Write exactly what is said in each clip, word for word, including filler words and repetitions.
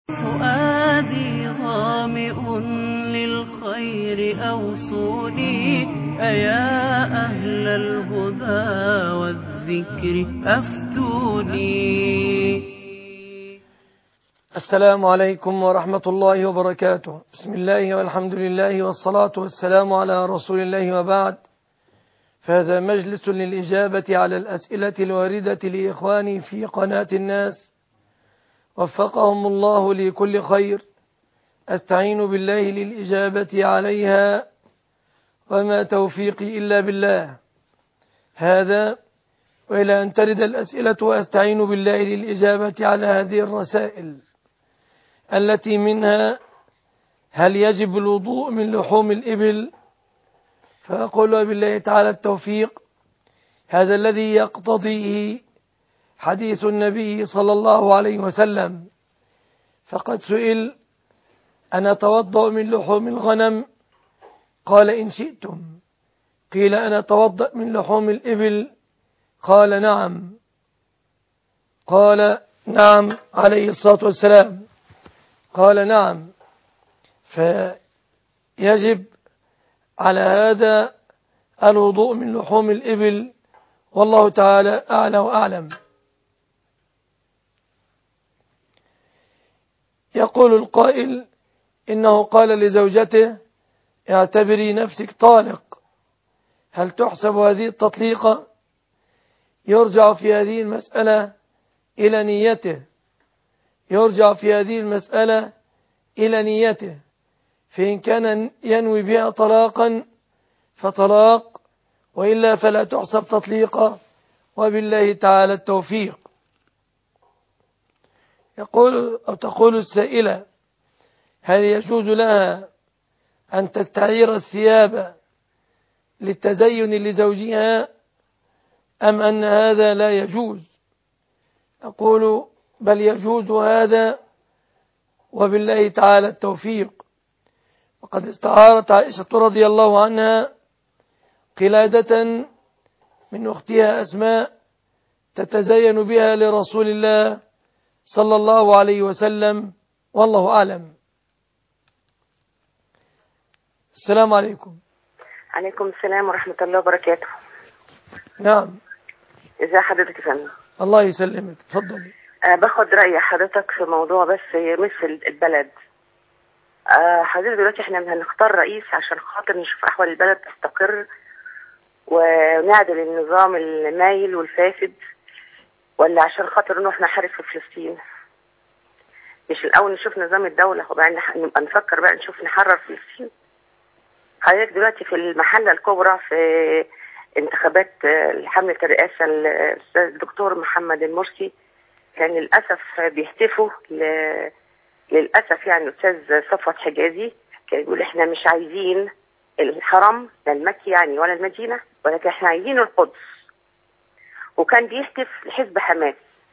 فؤادي ظامئ للخير أوصوني، أيا أهل الهدى والذكر أفتوني. السلام عليكم ورحمة الله وبركاته. بسم الله والحمد لله والصلاة والسلام على رسول الله، وبعد، فهذا مجلس للإجابة على الأسئلة الواردة لإخواني في قناة الناس، وفقهم الله لكل خير. أستعين بالله للإجابة عليها، وما توفيقي إلا بالله. هذا وإلى أن ترد الأسئلة، وأستعين بالله للإجابة على هذه الرسائل التي منها: هل يجب الوضوء من لحوم الإبل؟ فأقول بالله تعالى التوفيق، هذا الذي يقتضيه حديث النبي صلى الله عليه وسلم. فقد سئل: أنا أتوضأ من لحوم الغنم؟ قال: إن شئتم. قيل: أنا أتوضأ من لحوم الإبل؟ قال: نعم. قال: نعم عليه الصلاة والسلام. قال: نعم. فيجب على هذا الوضوء من لحوم الإبل، والله تعالى أعلى وأعلم. يقول القائل: إنه قال لزوجته: اعتبري نفسك طالق. هل تحسب هذه التطليقة؟ يرجع في هذه المسألة إلى نيته، يرجع في هذه المسألة إلى نيته. فإن كان ينوي بها طلاقا فطلاق، وإلا فلا تحسب تطليقة، وبالله تعالى التوفيق. يقول أو تقول السائلة: هل يجوز لها أن تستعير الثياب للتزين لزوجها، أم أن هذا لا يجوز؟ أقول: بل يجوز هذا، وبالله تعالى التوفيق. وقد استعارت عائشة رضي الله عنها قلادة من أختها أسماء تتزين بها لرسول الله صلى الله عليه وسلم، والله أعلم. السلام عليكم. عليكم السلام ورحمة الله وبركاته. نعم. ازي حضرتك يا فندم؟ الله يسلمك، تفضلي. أه باخد رأي حضرتك في موضوع بس يمس البلد. أه حضرتك دلوقتي احنا هنختار رئيس عشان خاطر نشوف أحوال البلد تستقر ونعدل النظام المايل والفاسد، ولا عشان خاطر نروح نحارب في فلسطين؟ مش الأول نشوف نظام الدولة وبعدين نبقى نفكر بقى نشوف نحرر فلسطين؟ حضرتك دلوقتي في المحلة الكبرى في انتخابات حملة الرئاسة الأستاذ الدكتور محمد المرسي، كان للأسف بيهتفوا ل... للأسف يعني الأستاذ صفوت حجازي كان يقول: احنا مش عايزين الحرم لا المكي يعني ولا المدينة، ولكن احنا عايزين القدس. وكان بيهتف لحزب حماس.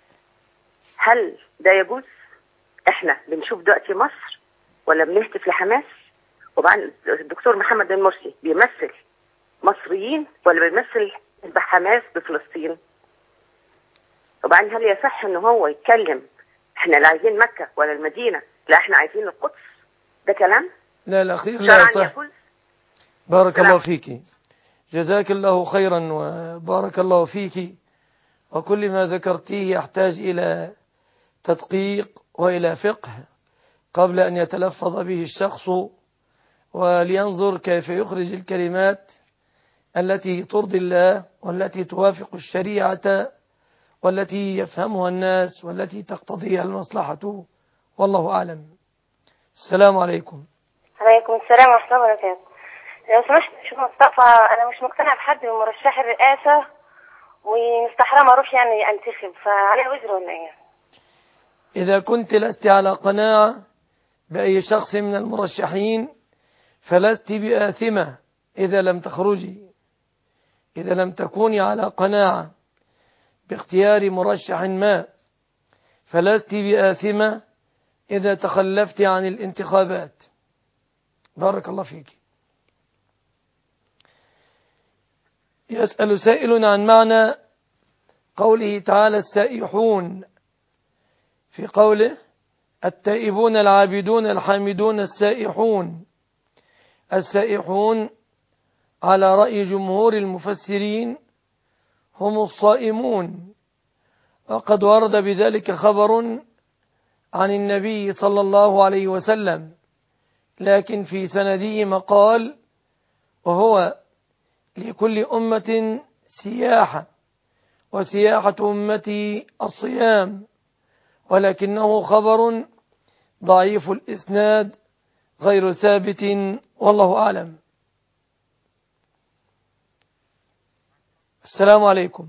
هل ده يجوز؟ احنا بنشوف دلوقتي مصر ولا بنهتف لحماس؟ وبعدين الدكتور محمد المرسي بيمثل مصريين ولا بيمثل حزب حماس بفلسطين؟ وبعدين هل يصح ان هو يتكلم احنا لا عايزين مكة ولا المدينة، لا احنا عايزين القدس؟ ده كلام لا الأخير لا يصح. بارك سلام. الله فيك، جزاك الله خيرا وبارك الله فيك. وكل ما ذكرتيه يحتاج إلى تدقيق وإلى فقه قبل أن يتلفظ به الشخص، ولينظر كيف يخرج الكلمات التي ترضي الله والتي توافق الشريعة والتي يفهمها الناس والتي تقتضيها المصلحة، والله أعلم. السلام عليكم. عليكم السلام ورحمة الله وبركاته. لو سمحت شوف مصطفى، أنا مش مقتنع بحد من مرشح الرئاسة ومستحرم أروح يعني أنتخب، فعليه وزر ولا إيه؟ إذا كنت لست على قناعة بأي شخص من المرشحين فلست بآثمة إذا لم تخرجي. إذا لم تكوني على قناعة باختيار مرشح ما فلست بآثمة إذا تخلفت عن الانتخابات. بارك الله فيك. يسأل سائل عن معنى قوله تعالى السائحون، في قوله التائبون العابدون الحامدون السائحون. السائحون على رأي جمهور المفسرين هم الصائمون، وقد ورد بذلك خبر عن النبي صلى الله عليه وسلم، لكن في سنده مقال، وهو لكل أمة سياحة وسياحة أمتي الصيام، ولكنه خبر ضعيف الإسناد غير ثابت والله أعلم. السلام عليكم.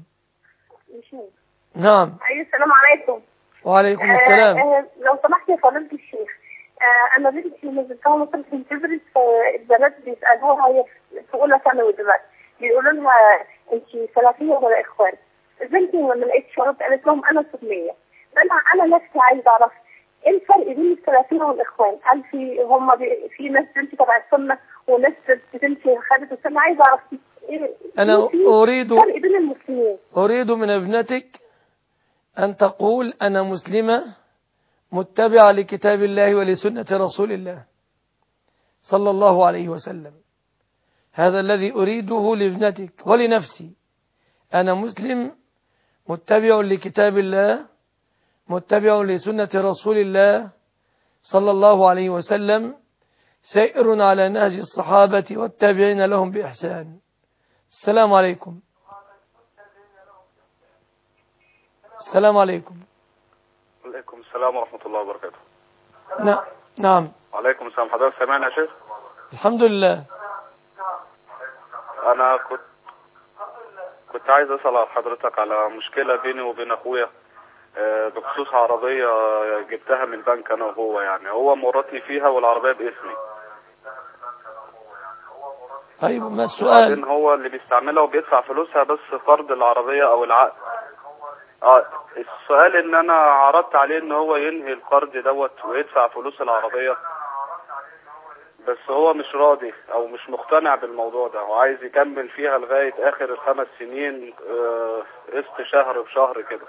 نعم. أيوة السلام عليكم. وعليكم السلام. آه آه لو سمحت يا فضيلة الشيخ، آه أنا بنتي نزلتها مصر في تدرس، فالبنات بيسألوها، هي في أولى ثانوي دلوقتي، بيقولوا لها أنت سلفية ولا إخوان؟ بنتي ما لقيتش رد، قالت لهم أنا سنية. فأنا أنا نفسي عايزة أعرف إيه الفرق بين السلفية والإخوان؟ هل في هم في ناس بنتي تبع السنة وناس بنتي خدت السنة؟ عايزة أعرف إيه. أنا أريد فرق بين المسلمين. أريد من ابنتك أن تقول أنا مسلمة متبعة لكتاب الله ولسنة رسول الله صلى الله عليه وسلم. هذا الذي أريده لابنتك ولنفسي. أنا مسلم متبع لكتاب الله متبع لسنة رسول الله صلى الله عليه وسلم، سائر على نهج الصحابة والتابعين لهم بإحسان. السلام عليكم. السلام عليكم. وعليكم السلام ورحمة الله وبركاته. نعم نعم. وعليكم السلام. حضرتك سامعني يا شيخ؟ الحمد لله. أنا كنت كنت عايز أسأل حضرتك على مشكلة بيني وبين أخويا بخصوص عربية جبتها من البنك أنا وهو، يعني هو مورطني فيها والعربية باسمي. طيب ما السؤال؟ إن هو اللي بيستعملها وبيدفع فلوسها بس فرض العربية أو العقد. اه السؤال ان انا عرضت عليه ان هو ينهي القرض دوت ويدفع فلوس العربية، بس هو مش راضي او مش مقتنع بالموضوع ده وعايز يكمل فيها لغاية اخر الخمس سنين قسط شهر بشهر كده.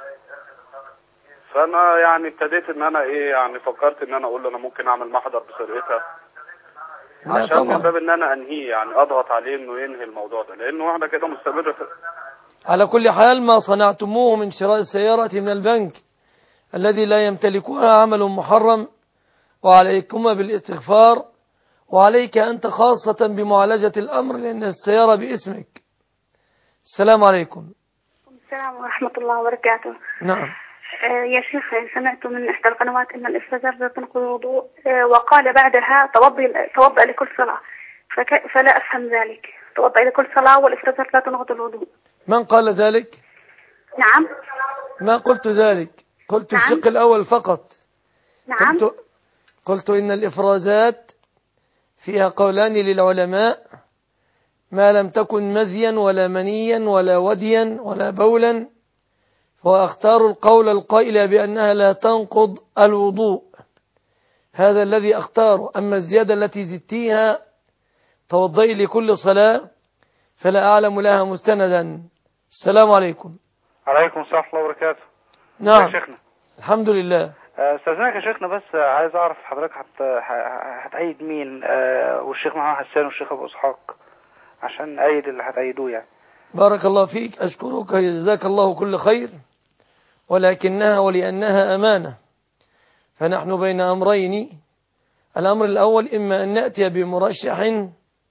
فانا يعني ابتديت ان انا ايه يعني فكرت ان انا اقول له انا ممكن اعمل محضر بسرقتها عشان من باب ان انا انهيه، يعني اضغط عليه انه ينهي الموضوع ده، لانه احنا كده مستمر في. على كل حال ما صنعتموه من شراء السيارة من البنك الذي لا يمتلكها عمل محرم، وعليكما بالاستغفار، وعليك أنت خاصة بمعالجة الأمر لأن السيارة باسمك. السلام عليكم. السلام ورحمة الله وبركاته. نعم. آه يا شيخ، سمعت من إحدى القنوات أن الإفرازات لا تنقض الوضوء، آه وقال بعدها توضأ توضأ لكل صلاة، فلا أفهم ذلك. توضأ لكل صلاة والإفرازات لا تنقض الوضوء. من قال ذلك؟ نعم. ما قلت ذلك، قلت نعم. الشق الأول فقط. نعم. قلت, قلت إن الإفرازات فيها قولان للعلماء: ما لم تكن مذيا ولا منيا ولا وديا ولا بولا، فأختار القول القائل بأنها لا تنقض الوضوء، هذا الذي أختاره. أما الزيادة التي زدتيها توضئي لكل صلاة فلا أعلم لها مستندا. السلام عليكم. عليكم السلام ورحمة الله وبركاته. نعم يا شيخنا. الحمد لله. استاذنك يا شيخنا، بس عايز اعرف حضرتك هتأيد مين، والشيخ محمد حسان والشيخ ابو اسحاق، عشان ايد اللي هتأيدوه يعني. بارك الله فيك، اشكرك جزاك الله كل خير، ولكنها ولأنها أمانة فنحن بين أمرين. الأمر الأول إما أن نأتي بمرشح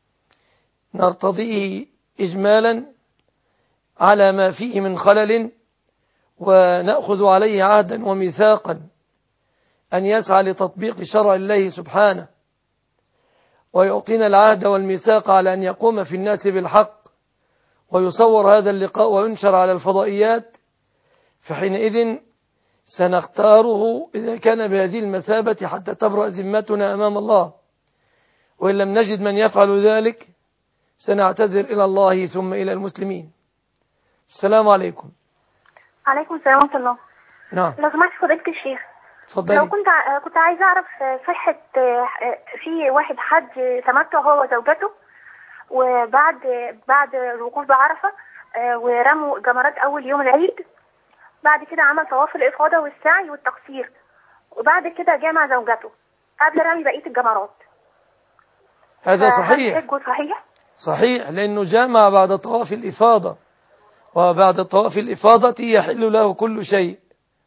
نرتضيه إجمالا على ما فيه من خلل، ونأخذ عليه عهدا وميثاقا أن يسعى لتطبيق شرع الله سبحانه، ويعطينا العهد والميثاق على أن يقوم في الناس بالحق، ويصور هذا اللقاء وينشر على الفضائيات، فحينئذ سنختاره إذا كان بهذه المثابة حتى تبرأ ذمتنا أمام الله. وإن لم نجد من يفعل ذلك سنعتذر إلى الله ثم إلى المسلمين. السلام عليكم. عليكم السلام ورحمة الله. نعم. لو سمحت فضيلة الشيخ، تفضلي. لو كنت كنت عايزة أعرف صحة في واحد حج تمتع هو وزوجته، وبعد بعد الوقوف بعرفة ورموا جمرات أول يوم العيد، بعد كده عمل طواف الإفاضة والسعي والتقصير، وبعد كده جامع زوجته قبل رمي بقية الجمرات. هذا صحيح حجه صحيح؟ صحيح، لأنه جامع بعد طواف الإفاضة، وبعد طواف الإفاضة يحل له كل شيء.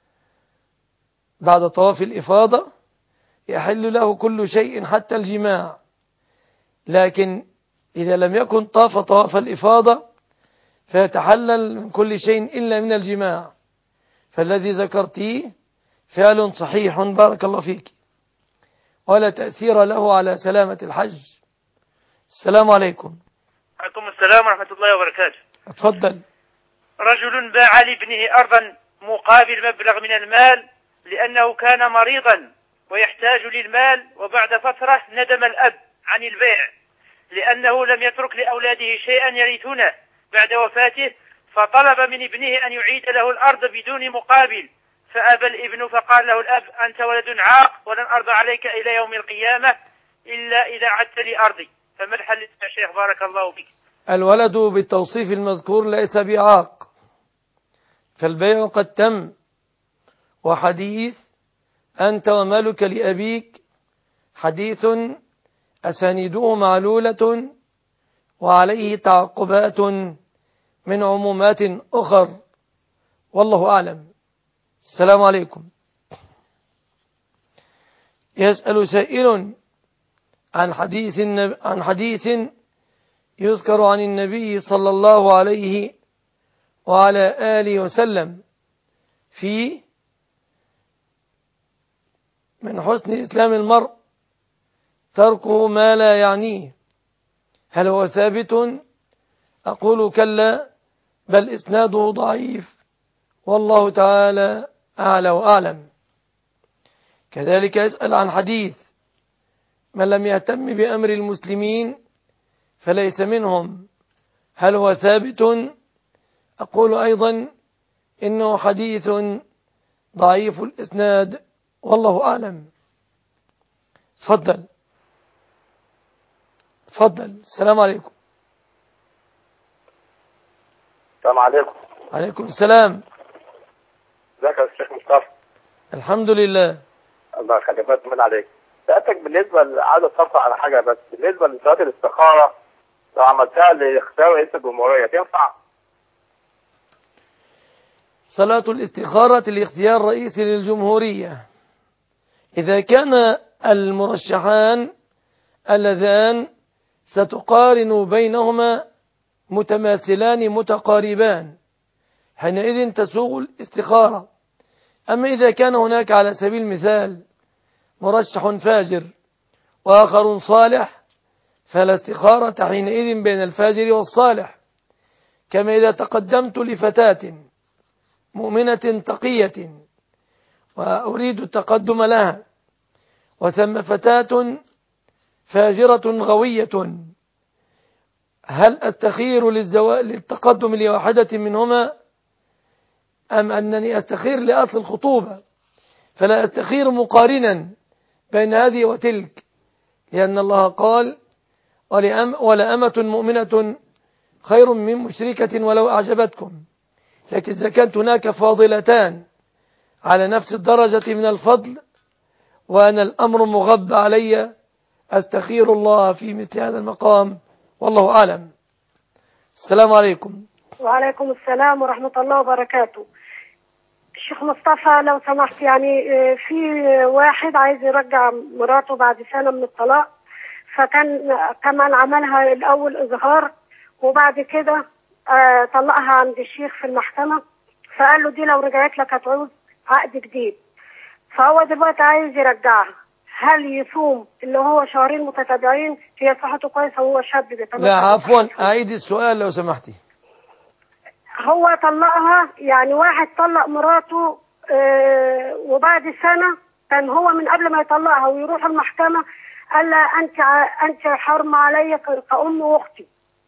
بعد طواف الإفاضة يحل له كل شيء حتى الجماع، لكن إذا لم يكن طاف طواف الإفاضة فيتحلل من كل شيء إلا من الجماع. فالذي ذكرتيه فعل صحيح بارك الله فيك، ولا تأثير له على سلامة الحج. السلام عليكم. عليكم السلام ورحمة الله وبركاته. اتفضل. رجل باع لابنه أرضا مقابل مبلغ من المال لأنه كان مريضا ويحتاج للمال، وبعد فترة ندم الأب عن البيع لأنه لم يترك لأولاده شيئا يرثونه بعد وفاته، فطلب من ابنه أن يعيد له الأرض بدون مقابل، فأبى الابن فقال له الأب: أنت ولد عاق ولن أرضى عليك إلى يوم القيامة إلا إذا عدت لي أرضي، فما الحل يا شيخ بارك الله فيك؟ الولد بالتوصيف المذكور ليس بعاق، فالبيع قد تم. وحديث أنت ومالك لأبيك حديث أسانيده معلولة وعليه تعقبات من عمومات أخر، والله أعلم. السلام عليكم. يسأل سائل عن حديث عن حديث يذكر عن النبي صلى الله عليه وعلى آله وسلم في من حسن إسلام المرء تركه ما لا يعنيه، هل هو ثابت؟ أقول كلا، بل إسناده ضعيف، والله تعالى أعلى وأعلم. كذلك يسأل عن حديث من لم يهتم بأمر المسلمين فليس منهم، هل هو ثابت؟ أقول أيضا إنه حديث ضعيف الإسناد، والله أعلم. تفضل تفضل. السلام عليكم. السلام عليكم. عليكم السلام. ازيك يا شيخ مصطفى؟ الحمد لله. الله يخليك، بس من عليك سألتك بالنسبة لعادة تصفى على حاجة، بس بالنسبة لصلاة الاستخارة لو عملتها لاختيار رئيس الجمهورية تنفع؟ صلاة الاستخارة لاختيار رئيس للجمهورية إذا كان المرشحان اللذان ستقارن بينهما متماثلان متقاربان، حينئذ تسوغ الاستخارة. أما إذا كان هناك على سبيل المثال مرشح فاجر وآخر صالح فلا استخارة حينئذ بين الفاجر والصالح. كما إذا تقدمت لفتاة مؤمنة تقية وأريد التقدم لها وثم فتاة فاجرة غوية، هل أستخير للتقدم لواحدة منهما أم أنني أستخير لأصل الخطوبة؟ فلا أستخير مقارنا بين هذه وتلك، لأن الله قال ولأمة مؤمنة خير من مشركة ولو أعجبتكم. لكن إذا كانت هناك فاضلتان على نفس الدرجة من الفضل وأنا الأمر مغب علي أستخير الله في مثل هذا المقام، والله أعلم. السلام عليكم. وعليكم السلام ورحمة الله وبركاته. الشيخ مصطفى لو سمحت، يعني في واحد عايز يرجع مراته بعد سنة من الطلاق، فكان كمان عملها الأول إظهار وبعد كده طلقها عند الشيخ في المحكمة، فقال له دي لو رجعت لك هتعوز عقد جديد، فهو دلوقتي عايز يرجعها، هل يصوم اللي هو شهرين متتابعين؟ هي صحته كويسة وهو شاب بيتمتع. لا عفوا، أعيد السؤال لو سمحتي. هو طلقها، يعني واحد طلق مراته اه وبعد سنة كان هو من قبل ما يطلقها ويروح المحكمة قال لها أنت أنت حرم علي كأم وأختي،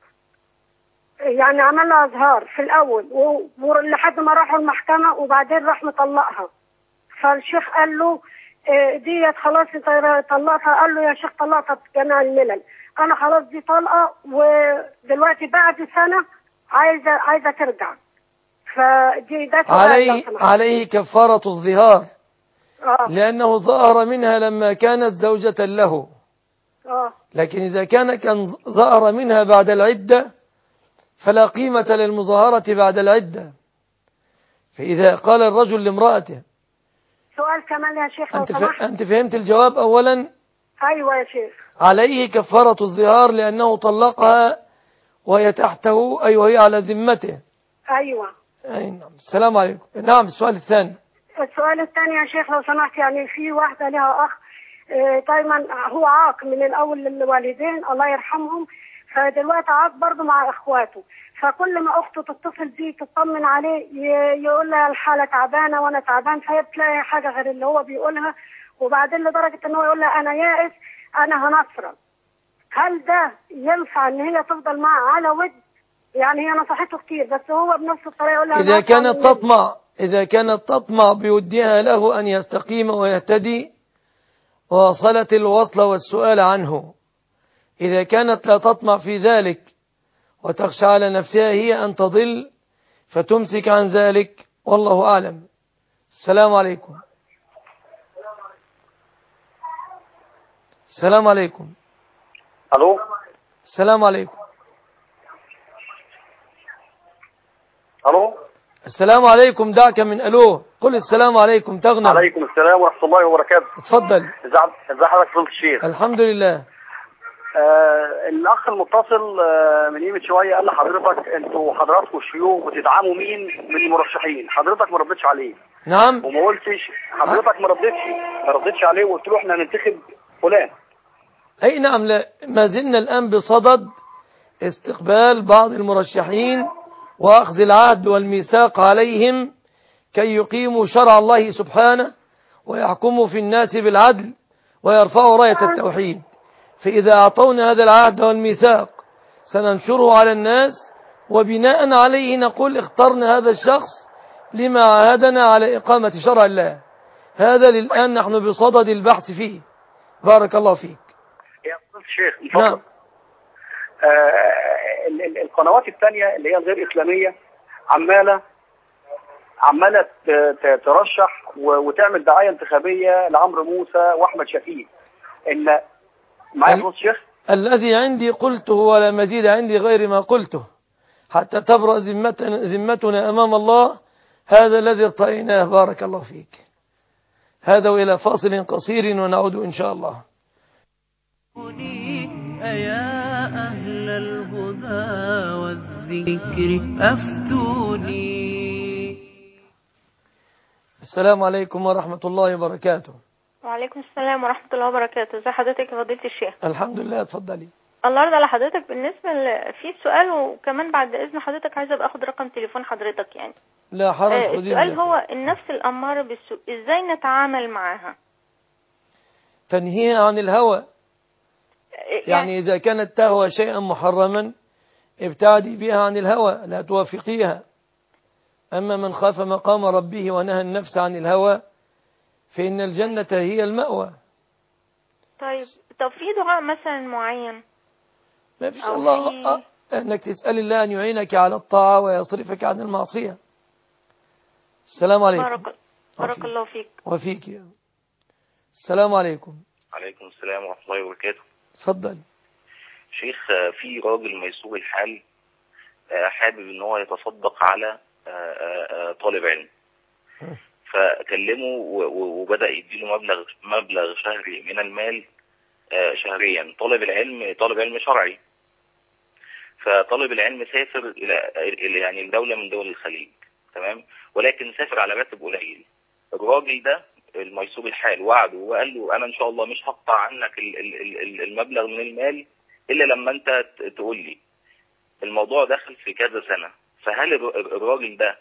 يعني عمل لها إظهار في الأول ولحد ما راحوا المحكمة وبعدين راح مطلقها. فالشيخ قال له اه ديت خلاص انت طلقتها، قال له يا شيخ طلقتها بجميع الملل، أنا خلاص دي طلقة ودلوقتي بعد سنة عايزة عايزة ترجع، فدي ده عليه عليه كفارة الظهار، آه. لأنه ظهر منها لما كانت زوجة له. آه. لكن إذا كان كان ظهر منها بعد العدة فلا قيمة للمظاهرة بعد العدة. فإذا قال الرجل لامرأته سؤال كمان يا شيخ لو أنت, سمحت. أنت فهمت الجواب أولا؟ أيوة يا شيخ. عليه كفارة الظهار لأنه طلقها وهي تحته، أي وهي على ذمته. أيوة. أي نعم. السلام عليكم. نعم السؤال الثاني. السؤال الثاني يا شيخ لو سمحت، يعني في واحدة لها أخ دايما هو عاق من الأول للوالدين الله يرحمهم، فدلوقتي عاق برضه مع إخواته، فكل ما أخته تتصل بيه تطمن عليه يقول لها الحالة تعبانة وأنا تعبان، فهي بتلاقي حاجة غير اللي هو بيقولها، وبعدين لدرجة إن هو يقول لها أنا يائس أنا هنصرف. هل ده ينفع إن هي تفضل معه على ود؟ يعني هي نصحته كتير بس هو بنفس الطريقة يقول لها إذا كانت تطمع إذا كانت تطمع بودها له أن يستقيم ويهتدي وصلت الوصل والسؤال عنه. إذا كانت لا تطمع في ذلك وتخشى على نفسها هي أن تضل فتمسك عن ذلك، والله أعلم. السلام عليكم. السلام عليكم. الو. السلام عليكم. الو. السلام عليكم. دعك من الو، قل السلام عليكم تغنم. عليكم السلام ورحمه الله وبركاته. اتفضل. ازي حضرتك فضيلة الشيخ؟ الحمد لله. آه الاخ المتصل آه من قيمه شويه قال لحضرتك انتوا حضراتكم الشيوخ بتدعموا مين من المرشحين؟ حضرتك ما ردتش عليه. نعم. وما قلتش حضرتك ما ردتش ما ردتش عليه وقلت له احنا هننتخب فلان. اي نعم. لا ما زلنا الان بصدد استقبال بعض المرشحين واخذ العهد والميثاق عليهم كي يقيموا شرع الله سبحانه ويحكموا في الناس بالعدل ويرفعوا راية التوحيد. فإذا أعطونا هذا العهد والميثاق سننشره على الناس، وبناء عليه نقول اخترنا هذا الشخص لما عاهدنا على إقامة شرع الله. هذا للآن نحن بصدد البحث فيه. بارك الله فيك. يا فضيلة الشيخ نعم. آه القنوات الثانية اللي هي الغير إسلامية عمالة عمالة ترشح وتعمل دعاية انتخابية لعمرو موسى وأحمد شفيق. إن معايا فضيلة الشيخ؟ الذي عندي قلته ولا مزيد عندي غير ما قلته حتى تبرأ ذمتنا, ذمتنا أمام الله. هذا الذي ارتأيناه. بارك الله فيك. هذا وإلى فاصل قصير ونعود إن شاء الله. أيا أهل الهدى والذكر أفتوني. السلام عليكم ورحمة الله وبركاته. وعليكم السلام ورحمة الله وبركاته. ازي حضرتك يا فضيلة الشيخ؟ الحمد لله. اتفضلي. الله يرضى على حضرتك. بالنسبة ل... في سؤال، وكمان بعد إذن حضرتك عايزة أبقى أخد رقم تليفون حضرتك يعني. لا حرج. آه السؤال هو النفس الأمارة بالسوء إزاي نتعامل معها؟ تنهيها عن الهوى. يعني, يعني إذا كانت تهوى شيئا محرما ابتعدي بها عن الهوى، لا توافقيها. أما من خاف مقام ربه ونهى النفس عن الهوى فإن الجنة هي المأوى. طيب طب في دعاء مثلا معين؟ ما فيش الله في... أنك تسأل الله أن يعينك على الطاعة ويصرفك عن المعصية. السلام عليكم. بارك, بارك الله فيك. وفيك يا. السلام عليكم. عليكم السلام ورحمة الله وبركاته. تفضل. شيخ، في راجل ميسور الحال حابب ان هو يتصدق على طالب علم، فكلمه وبدأ يديله مبلغ مبلغ شهري من المال شهريا. طالب العلم طالب علم شرعي، فطالب العلم سافر الى يعني الدولة من دول الخليج، تمام، ولكن سافر على راتب قليل. الراجل ده الميسور الحال وعده وقال له انا ان شاء الله مش هقطع عنك المبلغ من المال الا لما انت تقول لي. الموضوع دخل في كذا سنة، فهل الراجل ده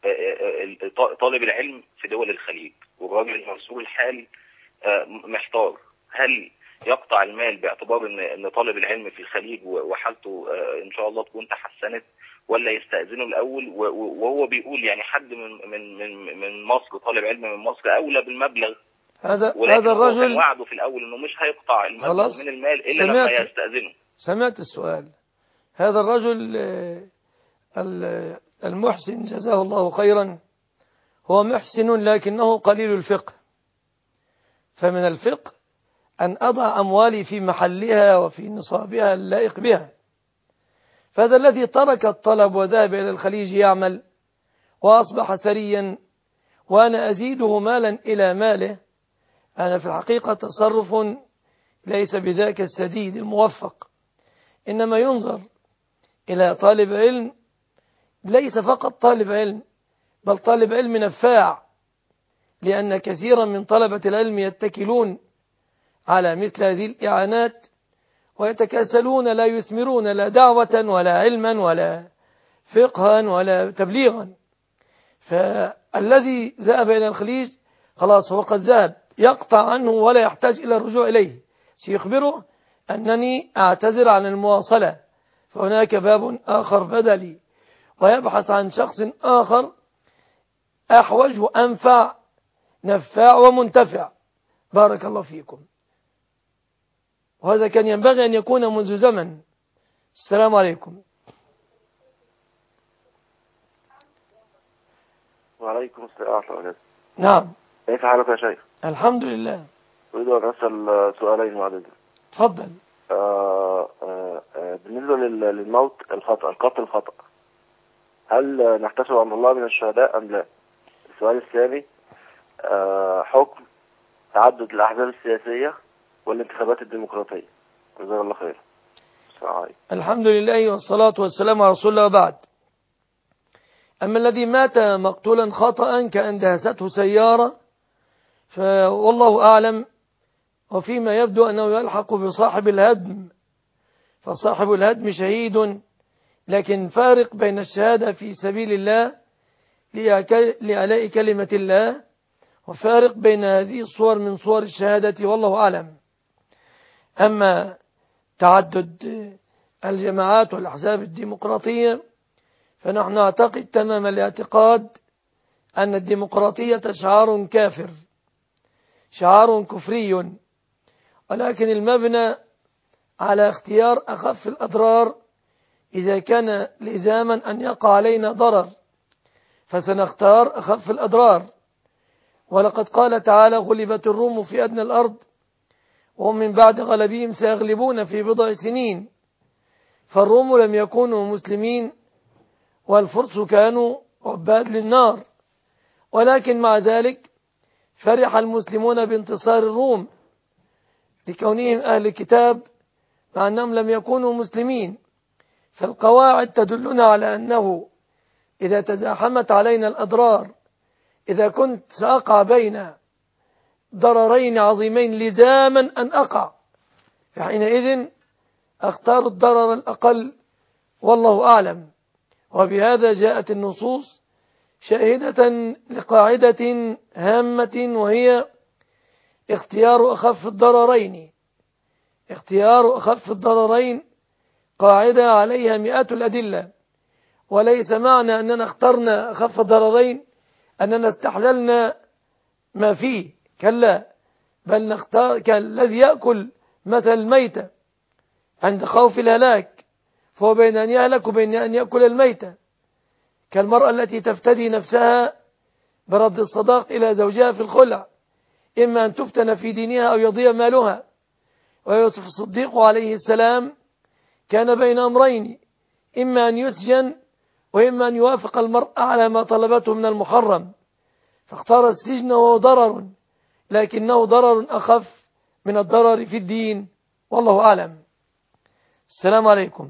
طالب العلم في دول الخليج والراجل الميسور الحال محتار هل يقطع المال باعتبار ان ان طالب العلم في الخليج وحالته ان شاء الله تكون تحسنت، ولا يستأذنه الاول؟ وهو بيقول يعني حد من من من من مصر، طالب علم من مصر اولى بالمبلغ هذا. هذا الرجل كان وعده في الاول انه مش هيقطع المبلغ من المال الا لما يستأذنه. سمعت السؤال. هذا الرجل المحسن جزاه الله خيرا هو محسن لكنه قليل الفقه. فمن الفقه أن أضع أموالي في محلها وفي نصابها اللائق بها. فهذا الذي ترك الطلب وذهب إلى الخليج يعمل وأصبح ثريا وأنا أزيده مالا إلى ماله، أنا في الحقيقة تصرف ليس بذاك السديد الموفق. إنما ينظر إلى طالب علم، ليس فقط طالب علم بل طالب علم نفاع، لأن كثيرا من طلبة العلم يتكلون على مثل هذه الإعانات ويتكاسلون، لا يثمرون لا دعوة ولا علما ولا فقها ولا تبليغا. فالذي ذهب إلى الخليج خلاص هو قد ذهب، يقطع عنه ولا يحتاج إلى الرجوع إليه، سيخبره أنني أعتذر عن المواصلة، فهناك باب آخر بدلي، ويبحث عن شخص آخر أحوج وأنفع نفاع ومنتفع. بارك الله فيكم. وهذا كان ينبغي أن يكون منذ زمن. السلام عليكم. وعليكم السلام ورحمة الله وبركاته. نعم. كيف حالك يا شيخ؟ الحمد لله. أريد أن أسأل سؤالين معدودين. تفضل. آه آه آه بالنسبة للموت الخطأ، القتل الخطأ، هل نحتسب عند الله من الشهداء أم لا؟ السؤال الثاني، آه حكم تعدد الأحزاب السياسية والانتخابات الديمقراطية. جزاك الله خير. السلام عليكم. الحمد لله والصلاة والسلام على رسول الله وبعد. أما الذي مات مقتولا خطأ كأن دهسته سيارة فوالله أعلم، وفيما يبدو أنه يلحق بصاحب الهدم، فصاحب الهدم شهيد، لكن فارق بين الشهادة في سبيل الله لإعلاء كلمة الله وفارق بين هذه الصور من صور الشهادة والله أعلم. أما تعدد الجماعات والأحزاب الديمقراطية فنحن نعتقد تمام الاعتقاد أن الديمقراطية شعار كافر، شعار كفري، ولكن المبنى على اختيار أخف الأضرار إذا كان لزاما أن يقع علينا ضرر فسنختار أخف الأضرار. ولقد قال تعالى: غلبت الروم في أدنى الأرض وهم من بعد غلبهم سيغلبون في بضع سنين. فالروم لم يكونوا مسلمين والفرس كانوا عباد للنار، ولكن مع ذلك فرح المسلمون بانتصار الروم لكونهم أهل كتاب مع أنهم لم يكونوا مسلمين. فالقواعد تدلنا على أنه إذا تزاحمت علينا الأضرار، إذا كنت سأقع بين ضررين عظيمين لزاما أن أقع، فحينئذ أختار الضرر الأقل والله أعلم. وبهذا جاءت النصوص شاهدة لقاعدة هامة، وهي اختيار أخف الضررين. اختيار أخف الضررين قاعدة عليها مئات الأدلة، وليس معنى أننا اخترنا أخف الضررين أننا استحللنا ما فيه، كلا، بل نختار كالذي يأكل مثل الميتة عند خوف الهلاك، فهو بين أن يهلك وبين أن يأكل الميتة، كالمرأة التي تفتدي نفسها برد الصداق إلى زوجها في الخلع، إما أن تفتن في دينها أو يضيع مالها. ويوسف الصديق عليه السلام كان بين أمرين، إما أن يسجن وإما أن يوافق المرأة على ما طلبته من المحرم، فاختار السجن وهو ضرر، لكنه ضرر أخف من الضرر في الدين والله أعلم. السلام عليكم.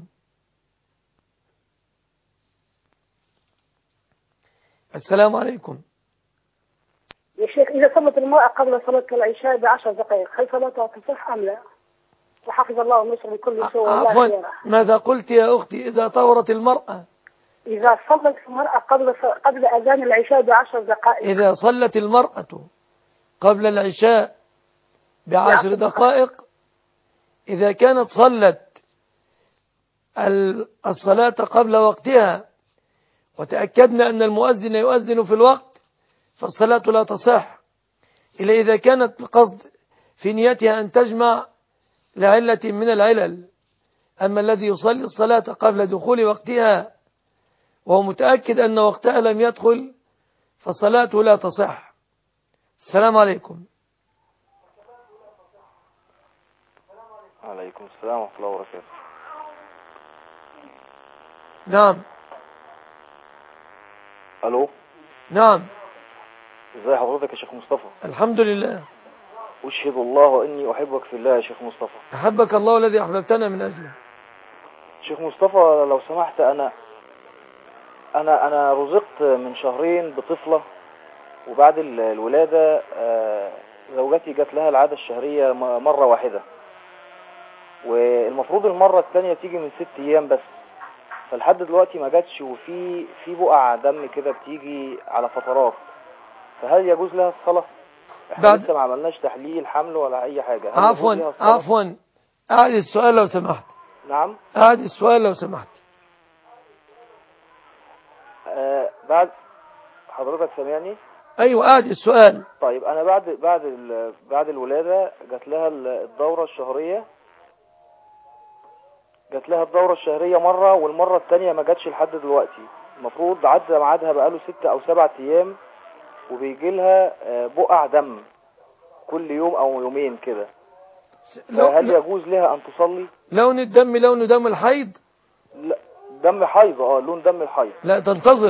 السلام عليكم. يا شيخ، إذا صلت المرأة قبل صلاة العشاء بعشر دقائق هل صلاتها تصح أم لا؟ وحفظ الله مصر بكل سوء. عفوا، ماذا قلت يا أختي؟ إذا طورت المرأة، إذا صلت المرأة قبل قبل أذان العشاء بعشر دقائق. إذا صلت المرأة قبل العشاء بعشر دقائق، إذا كانت صلت الصلاة قبل وقتها وتأكدنا أن المؤذن يؤذن في الوقت فالصلاة لا تصح إلا إذا كانت بقصد في نيتها أن تجمع لعلة من العلل. أما الذي يصلي الصلاة قبل دخول وقتها وهو متأكد أن وقتها لم يدخل فصلاته لا تصح. السلام عليكم. عليكم السلام ورحمة الله وبركاته. نعم. ألو. نعم. ازي حضرتك يا شيخ مصطفى؟ الحمد لله. أشهد الله إني أحبك في الله يا شيخ مصطفى. أحبك الله الذي أحببتنا من أجله. شيخ مصطفى لو سمحت، أنا أنا أنا رزقت من شهرين بطفلة، وبعد الولادة زوجتي جات لها العادة الشهرية مرة واحدة، والمفروض المرة الثانية تيجي من ست أيام بس، فلحد دلوقتي ما جاتش، وفي في بقع دم كده بتيجي على فترات، فهل يجوز لها الصلاة؟ احنا بعد... لسه ما عملناش تحليل حمل ولا أي حاجة. عفوا عفوا أعد السؤال لو سمحت. نعم. أعد السؤال لو سمحت. آه بعد حضرتك سامعني؟ أيوة أعد السؤال. طيب أنا بعد بعد بعد الولادة جات لها الدورة الشهرية، جات لها الدورة الشهرية مرة، والمرة الثانية ما جاتش لحد دلوقتي. المفروض عدى ميعادها بقاله ستة أو سبعة أيام، وبيجي لها بقع دم كل يوم أو يومين كده، فهل يجوز لها أن تصلي؟ لون الدم لون دم الحيض؟ لا، دم حيض. اه لون دم الحيض. لا تنتظر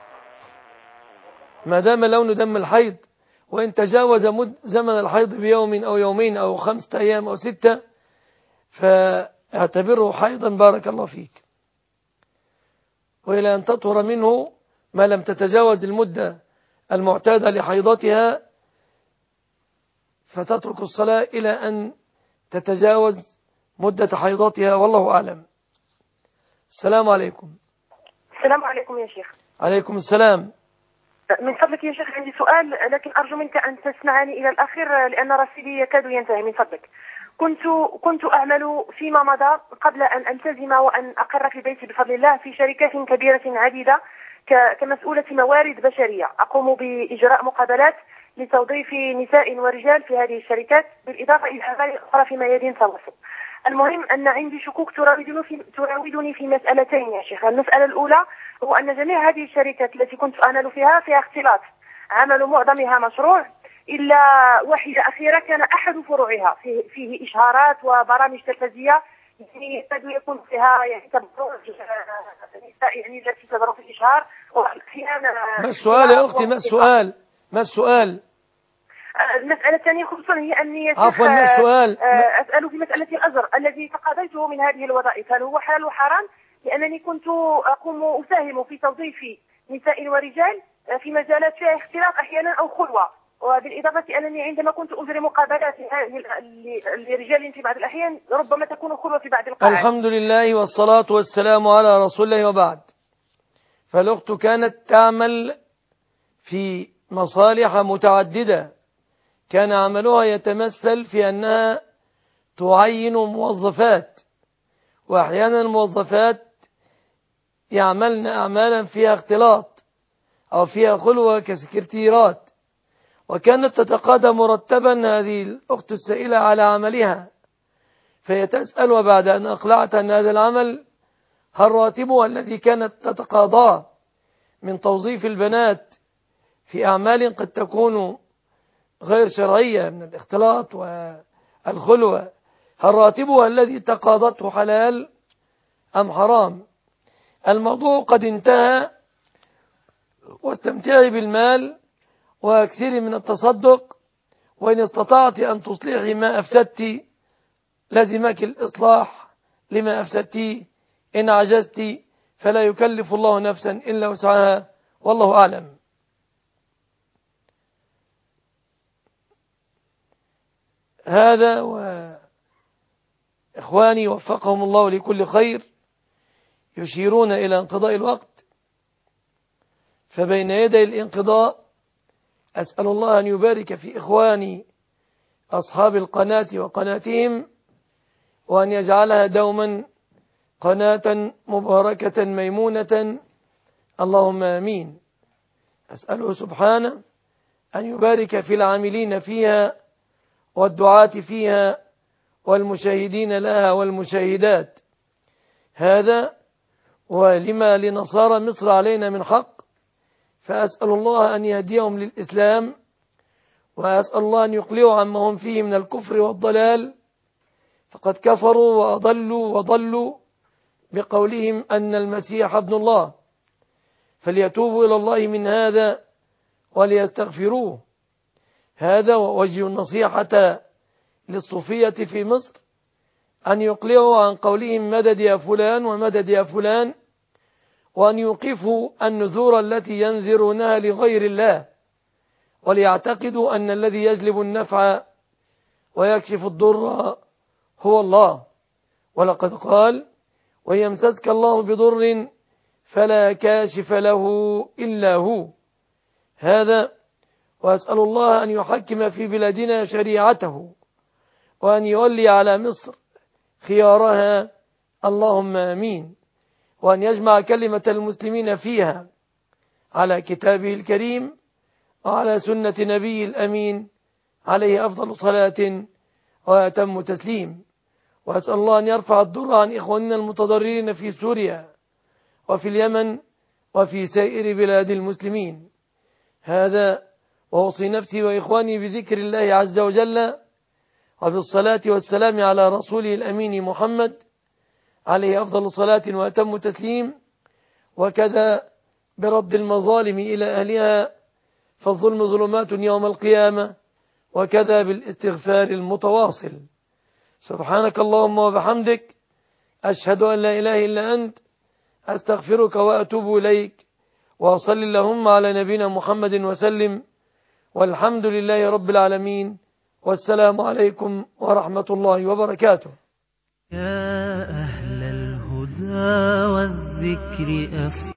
ما دام لون دم الحيض، وإن تجاوز مد زمن الحيض بيوم أو يومين أو خمسة أيام أو ستة فاعتبره حيضا بارك الله فيك، وإلى أن تطهر منه ما لم تتجاوز المدة المعتادة لحيضتها فتترك الصلاة إلى أن تتجاوز مدة حيضتها، والله أعلم. السلام عليكم. السلام عليكم يا شيخ. عليكم السلام. من فضلك يا شيخ عندي سؤال، لكن أرجو منك أن تسمعني إلى الأخير لأن رصيدي يكاد ينتهي من فضلك. كنت كنت أعمل فيما مضى قبل أن ألتزم وأن أقر في بيتي بفضل الله في شركات كبيرة عديدة كمسؤولة موارد بشرية، أقوم بإجراء مقابلات لتوظيف نساء ورجال في هذه الشركات، بالإضافة إلى أعمال أخرى في ميادين التواصل. المهم أن عندي شكوك تراودني في, تراودني في مسألتين يا شيخ. المسألة الأولى هو أن جميع هذه الشركات التي كنت أعمل فيها فيها اختلاط، عمل معظمها مشروع إلا واحدة أخيرة كان أحد فروعها فيه, فيه إشهارات وبرامج تلفزية، يعني يكاد يكون فيها يعني تبرج نساء يعني التي تدرس في الإشهار، وأحيانا. ما السؤال يا أختي؟ ما السؤال؟ ما السؤال؟ المسألة الثانية خصوصا هي أني عفوا ما السؤال؟ أسأل في مسألة الأجر الذي تقاضيته من هذه الوظائف، هل هو حلال وحرام؟ لأنني كنت أقوم أساهم في توظيف نساء ورجال في مجالات فيها اختلاط أحيانا أو خلوة، وبالإضافة أنني عندما كنت أجري مقابلات لرجال في بعض الأحيان ربما تكون خلوة في بعض القاعات. الحمد لله والصلاة والسلام على رسول الله، وبعد. فالأخت كانت تعمل في مصالح متعددة، كان عملها يتمثل في أنها تعين موظفات، وأحيانا الموظفات يعملن أعمالا فيها اختلاط أو فيها خلوة كسكرتيرات، وكانت تتقاضى مرتبا هذه الأخت السائلة على عملها، فهي تسأل وبعد أن أقلعت أن هذا العمل هل راتبها الذي كانت تتقاضاه من توظيف البنات في أعمال قد تكون غير شرعية من الاختلاط والخلوة، هل راتبها الذي تقاضته حلال أم حرام؟ الموضوع قد انتهى، واستمتعي بالمال واكثري من التصدق، وإن استطعت أن تصلحي ما أفسدت لزمك الإصلاح لما أفسدتي، إن عجزت فلا يكلف الله نفسا إلا وسعها، والله أعلم. هذا وإخواني وفقهم الله لكل خير يشيرون إلى انقضاء الوقت، فبين يدي الانقضاء أسأل الله أن يبارك في إخواني أصحاب القناة وقناتهم، وأن يجعلها دوما قناة مباركة ميمونة، اللهم آمين. أسأله سبحانه أن يبارك في العاملين فيها والدعاة فيها والمشاهدين لها والمشاهدات. هذا ولما لنصارى مصر علينا من حق، فأسأل الله أن يهديهم للإسلام، وأسأل الله أن يقلعوا عما هم فيه من الكفر والضلال، فقد كفروا وأضلوا وضلوا بقولهم أن المسيح ابن الله، فليتوبوا إلى الله من هذا وليستغفروه. هذا ووجه النصيحة للصوفية في مصر أن يقلعوا عن قولهم مدد يا فلان ومدد يا فلان، وأن يوقفوا النذور التي ينذرونها لغير الله، وليعتقدوا أن الذي يجلب النفع ويكشف الضر هو الله. ولقد قال: ويمسسك الله بضر فلا كاشف له إلا هو. هذا وأسأل الله أن يحكم في بلادنا شريعته، وأن يولي على مصر خيارها، اللهم آمين، وأن يجمع كلمة المسلمين فيها على كتابه الكريم وعلى سنة نبي الأمين عليه أفضل صلاة وأتم تسليم. وأسأل الله أن يرفع الضر عن إخواننا المتضررين في سوريا وفي اليمن وفي سائر بلاد المسلمين. هذا وأوصي نفسي وإخواني بذكر الله عز وجل وبالصلاة والسلام على رسوله الأمين محمد عليه أفضل صلاة وأتم تسليم، وكذا برد المظالم إلى أهلها، فالظلم ظلمات يوم القيامة، وكذا بالاستغفار المتواصل. سبحانك اللهم وبحمدك، أشهد أن لا إله إلا أنت، أستغفرك وأتوب إليك، وأصل اللهم على نبينا محمد وسلم، والحمد لله رب العالمين، والسلام عليكم ورحمة الله وبركاته. يا أهل الهدى والذكر أف